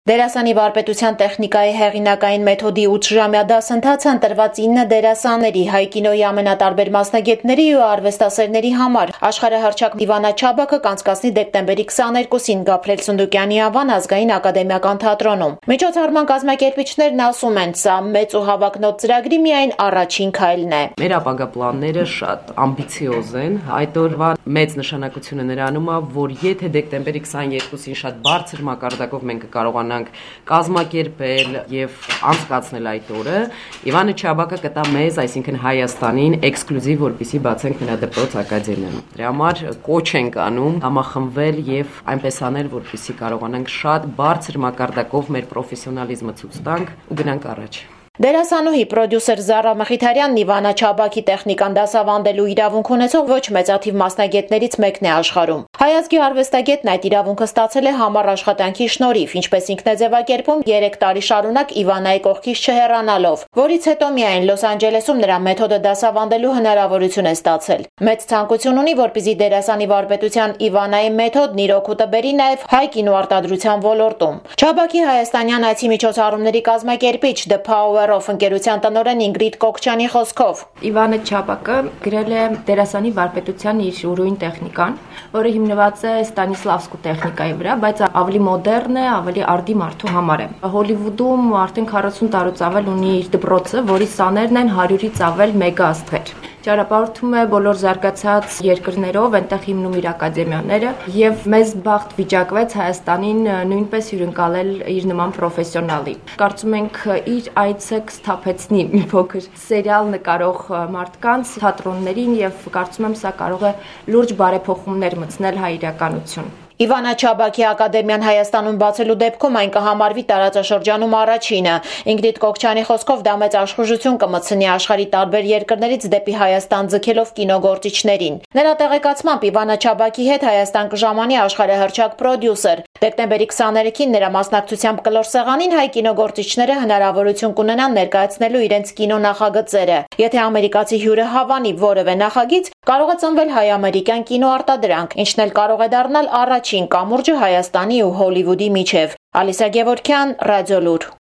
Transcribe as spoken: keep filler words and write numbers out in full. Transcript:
Դերասանի վարպետության տեխնիկայի հեղինակային մեթոդի ութժամյա դասընթացը ընտրված ինը դերասանների, հայ կինոյի ամենատարբեր մասնագետների ու արվեստասերների համար աշխարհահռչակ Իվանա Չաբակը կանցկացնի դեկտեմբերի քսաներկուսին Գաբրիել Սունդուկյանի անվան ազգային ակադեմիական թատրոնում։ Միջոցառման կազմակերպիչներն ասում են, սա մեծ ու հավակնոտ ծրագրի միայն առաջին քայլն է։ Մեր ապագա պլանները շատ ամբիցիոզ են, այդ օրվա մեծ նշանակությունը նրանում է, որ եթե դեկտեմբերի քսաներկուսին շատ բարձր մակարդակով մենք կարողանանք կազմակերպել եւ անցկացնել այդ օրը, Իվանա Չաբակը կտա մեզ, այսինքն Հայաստանին, էքսկլյուզիվ, որպեսզի բացենք նրա դպրոց ակադեմիան։ Դրա համար կոչ ենք անում համախմբվել եւ այնպես անել, որպեսզի կարողանանք շատ բարձր մակարդակով մեր պրոֆեսիոնալիզմը ցույց տանք ու գնանք առաջ։ Դերասանուհի պրոդյուսեր Զարա Մխիթարյանն Իվանա Չաբակի տեխնիկան դասավանդելու իրավունք ունեցող ոչ մեծաթիվ մասնագետներից մեկն է աշխարհում։ Հայազգի արվեստագետն այդ իրավունքը ստացել է համառ աշխատանքի շնորհիվ, ինչպես ինքն է ձևակերպում երեք տարի շարունակ Իվանայի կողքից չհեռանալով, որից հետո միայն Լոս Անջելեսում նրա մեթոդը դասավանդելու հնարավորություն է ստացել։ Մեծ ցանկություն ունի, որպեսզի դերասանի վարպետության Իվանայի մեթոդն իր օգուտը բերի նաև հայ կինոարտադրության ոլորտում։ Չաբակի հայաստանյան այցի միջոցառումների կազմակերպիչ The Power of ընկերության տնօրեն Ինգրիդ Կոկչյանի խոսքով Իվանա Չաբակը գրել է դերասանի վարպետության իր ուրույն տեխնիկան, որը հիմնված է Ստանիսլավսկու տեխնիկայի վրա, բայց ավելի մոդեռն է, ավելի արդի մարդու համար է։ Հոլիվուդում արդեն քառասուն տարուց ավել ունի իր դպրոցը, որի սաներն են հարյուրից ավել մեգա աստղեր։ Ճարապարհորդում է բոլոր զարգացած երկրներով, այնտեղ հիմնում իր ակադեմիաները եւ մեզ բախտ վիճակվեց Հայաստանին նույնպես հյուրընկալել իր նման պրոֆեսիոնալի։ Կարծում ենք իր այցը կսթափեցնի մի փոքր սերիալ նկարող մարդկանց թատրոններին եւ կարծում եմ սա կարող է լուրջ բարեփոխումներ մտցնել հայ իրականություն։ Իվանա Չաբակի ակադեմիան Հայաստանում բացելու դեպքում այն կհամարվի տարածաշրջանում առաջինը։ Ինգրիդ Կոկչյանի խոսքով դա մեծ աշխուժություն կմտցնի աշխարհի տարբեր երկրներից դեպի Հայաստան ձգելով կինոգործիչներին։ Նրա տեղեկացմամբ Իվանա Չաբակի հետ Հայաստան կժամանի աշխարհահռչակ պրոդյուսեր։ Դեկտեմբերի քսաներեքին նրա մասնակցությամբ կլոր սեղանին հայ կինոգործիչները հնարավորություն կունենան ներկայացնելու իրենց կինո նախագծերը։ Եթե ամերիկացի հյուրը հավանի որևէ նախագիծ, կարող է ծնվել հայ-ամերիկյան կինոարտադրանք, ինչն էլ կարող է դառնալ առաջին կամուրջը Հայաստանի ու Հոլիվուդի միջև։ Ալիսա Գևորգյան, Ռադիոլուր։